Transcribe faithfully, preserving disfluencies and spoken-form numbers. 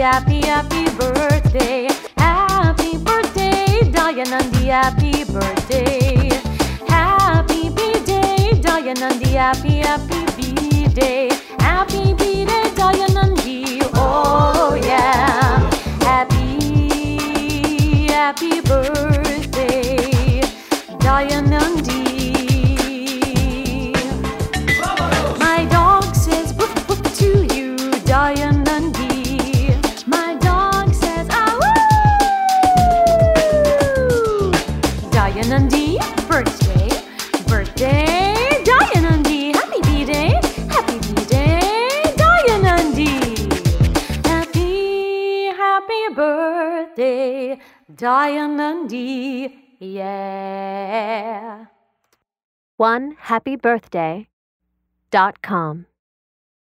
happy, happy birthday. Happy birthday, Dayanandi, happy birthday. Happy B-Day, Dayanandi, happy, happy B-Day. Happy B-Day, Dayanandi, oh yeah. Happy, happy birthday, Dayanandi. My dog says woof woof to you, Dayanandi. My dog says ah woo. Dayanandi, birthday, birthday, Dayanandi. Happy B-Day, happy B-Day, Dayanandi. Happy, happy birthday, Dayanandi, yeah. one happy birthday dot com